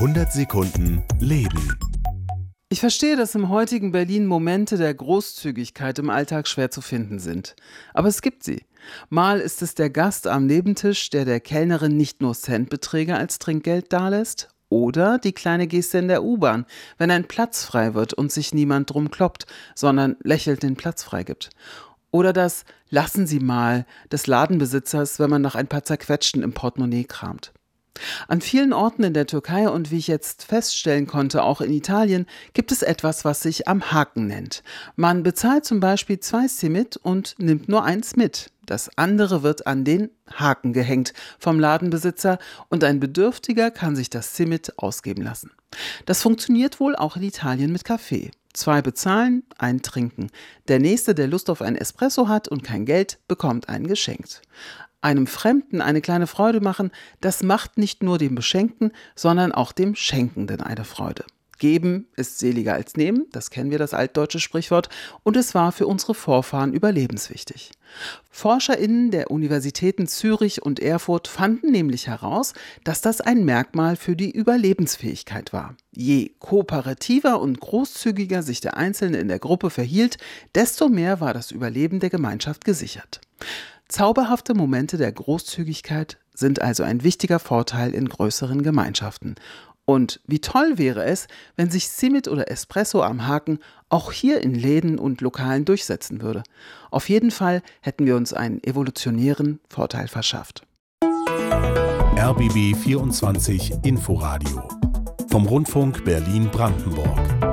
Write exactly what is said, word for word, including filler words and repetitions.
hundert Sekunden Leben. Ich verstehe, dass im heutigen Berlin Momente der Großzügigkeit im Alltag schwer zu finden sind. Aber es gibt sie. Mal ist es der Gast am Nebentisch, der der Kellnerin nicht nur Centbeträge als Trinkgeld dalässt. Oder die kleine Geste in der U-Bahn, wenn ein Platz frei wird und sich niemand drum kloppt, sondern lächelnd den Platz freigibt. Oder das „Lassen Sie mal" des Ladenbesitzers, wenn man nach ein paar Zerquetschten im Portemonnaie kramt. An vielen Orten in der Türkei und wie ich jetzt feststellen konnte, auch in Italien, gibt es etwas, was sich am Haken nennt. Man bezahlt zum Beispiel zwei Simit und nimmt nur eins mit. Das andere wird an den Haken gehängt vom Ladenbesitzer und ein Bedürftiger kann sich das Simit ausgeben lassen. Das funktioniert wohl auch in Italien mit Kaffee. Zwei bezahlen, ein trinken. Der Nächste, der Lust auf ein Espresso hat und kein Geld, bekommt einen geschenkt. Einem Fremden eine kleine Freude machen, das macht nicht nur dem Beschenkten, sondern auch dem Schenkenden eine Freude. Geben ist seliger als nehmen, das kennen wir, das altdeutsche Sprichwort, und es war für unsere Vorfahren überlebenswichtig. ForscherInnen der Universitäten Zürich und Erfurt fanden nämlich heraus, dass das ein Merkmal für die Überlebensfähigkeit war. Je kooperativer und großzügiger sich der Einzelne in der Gruppe verhielt, desto mehr war das Überleben der Gemeinschaft gesichert. Zauberhafte Momente der Großzügigkeit sind also ein wichtiger Vorteil in größeren Gemeinschaften. Und wie toll wäre es, wenn sich Simit oder Espresso am Haken auch hier in Läden und Lokalen durchsetzen würde. Auf jeden Fall hätten wir uns einen evolutionären Vorteil verschafft. R B B vierundzwanzig Inforadio vom Rundfunk Berlin-Brandenburg.